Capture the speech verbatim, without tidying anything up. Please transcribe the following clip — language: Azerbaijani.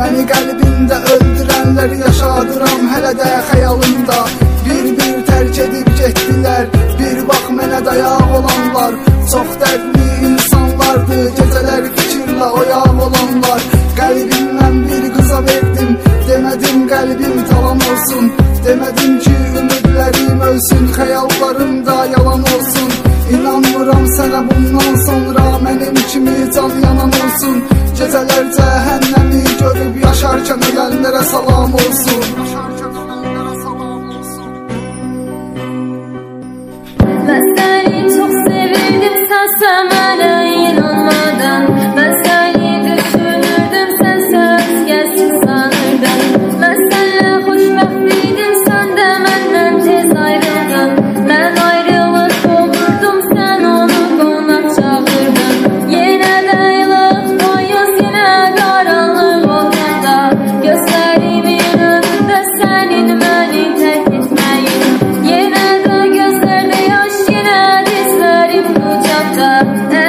Məni qəlbimdə öldürənləri yaşadıram hələ də xəyalımda. Bir-bir tərk edib getdilər, bir bax mənə dayaq olanlar. Çox dərdli insanlardı, gecələr fikirlə oyaq olanlar. Qəlbimdən bir qıza verdim, demədim qəlbim talan olsun. Demədim ki ümidlərim ölsün, xəyallarım da yalan olsun. İnanmıram sənə bundan sonra mənim kimi can yanan olsun. Gecələr cəhənnəmi görüb yaşarkən ölənlərə salam olsun. Mən səni çox sevirdim, sənsə mənə inanmadan. Mən səni düşünürdüm, sənsə özgəsin sanırdım. Mən sənlə xoşbəxt idim, sən də məndən tez ayrıldın. Mən ayrılıq olurdum, sən onu qonaq çağırdın. Yenə də ilıq payız, yenə qaranlıq olanda. Gözlərimin önündə sənin məni tərk etməyin. Yenə də gözlərdə yaş, yenə dizlərim bucaqda.